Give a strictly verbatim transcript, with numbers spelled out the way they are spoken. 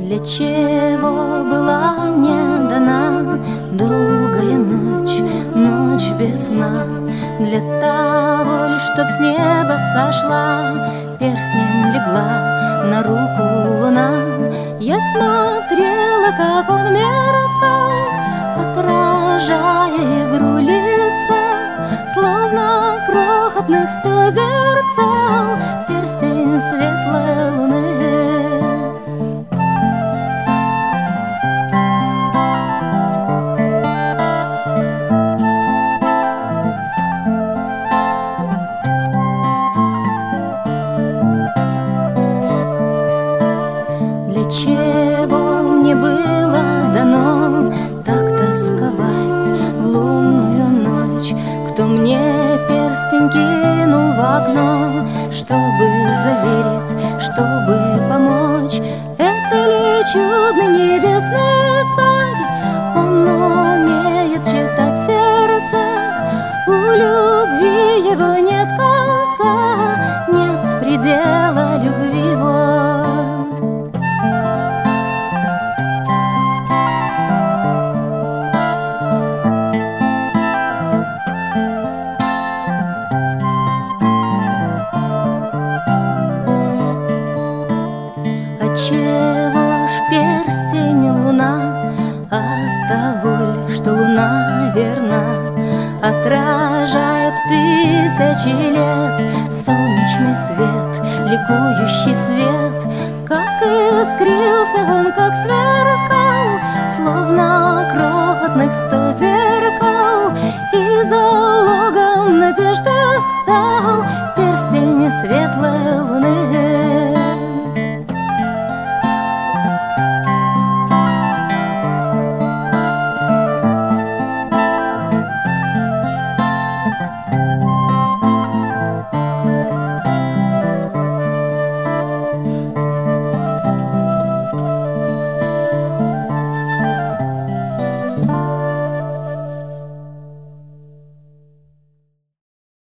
Для чего была мне дана долгая ночь, ночь без сна? Для того лишь, чтоб с неба сошла, перстнем легла на руку луна. Я смотрела, как он мерцал, отражая игру лица, словно крохотных сто зерцал, перстень светлой луны. Для чего мне было дано так тосковать в лунную ночь? Кто мне перстень кинул в окно, чтобы заверить, чтобы помочь? Это ли чудный небесный царь? Он умеет читать сердце, у любви его нет конца, нет предела любви его. Отчего ж перстень луна? От того ли, что луна верна, отражает тысячи лет солнечный свет, ликующий свет. Как искрился он, как свет